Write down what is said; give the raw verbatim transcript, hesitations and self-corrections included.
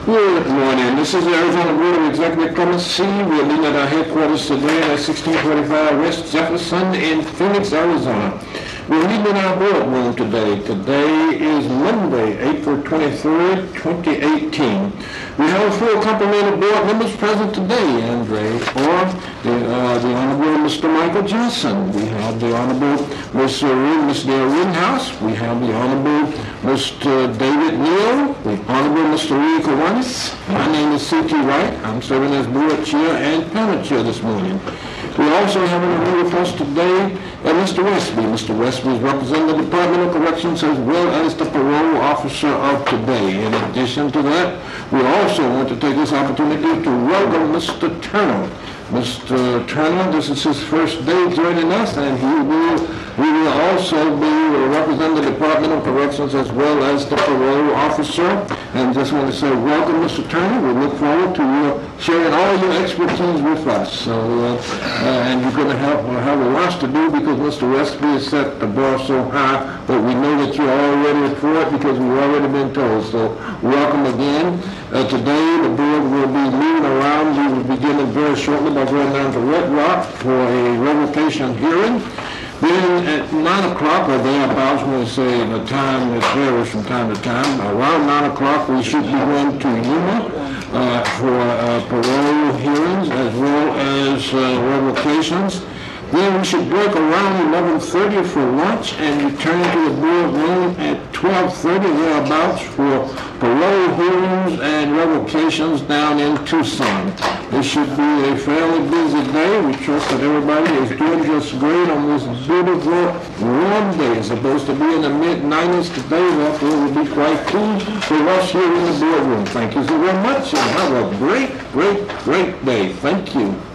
Good morning. This is the Arizona Board of Executive Clemency. We're meeting at our headquarters today at sixteen twenty-five West Jefferson in Phoenix, Arizona. We're meeting in our boardroom today. Today is Monday, April twenty-third, twenty eighteen. We have a full complement of board members present today, Andre, or the, uh, the Honorable Mister Michael Johnson. We have the Honorable Mister Mister Dale Rittenhouse. We have the Honorable Mister David Neal, the Honorable Mister Lee Kiwanis. My name is C T Wright. I'm serving as board chair and panel chair this morning. We also have in the room with us today uh, Mister Westby. Mister Westby is representing the Department of Corrections as well as the parole officer of today. In addition to that, we also want to take this opportunity to welcome Mister Turner. Mister Turner, this is his first day joining us, and he will, he will also be representing the Department of Corrections as well as the parole officer. And just want to say welcome, Mister Turner. We look forward to uh, sharing all your expertise with us. So, uh, uh, and you're going to have, uh, have a lot to do because Mister Westby has set the bar so high, but we know that you're all ready for it because we've already been told. So, welcome again. Uh, today, the board will be moving around. We will be beginning very shortly by going down to Red Rock for a revocation hearing. Then at nine o'clock, or thereabouts, when we say the time, it varies from time to time, around nine o'clock we should be going to Yuma uh, for uh, parole hearings as well as uh, revocations. Then we should break around eleven thirty for lunch and return to the board room at twelve thirty thereabouts for parole hearings and revocations down in Tucson. This should be a fairly busy day. We trust that everybody is doing just great on this beautiful warm day. It's supposed to be in the mid nineties today. Therefore, it will be quite cool for us here in the boardroom. Thank you so very much and have a great, great, great day. Thank you.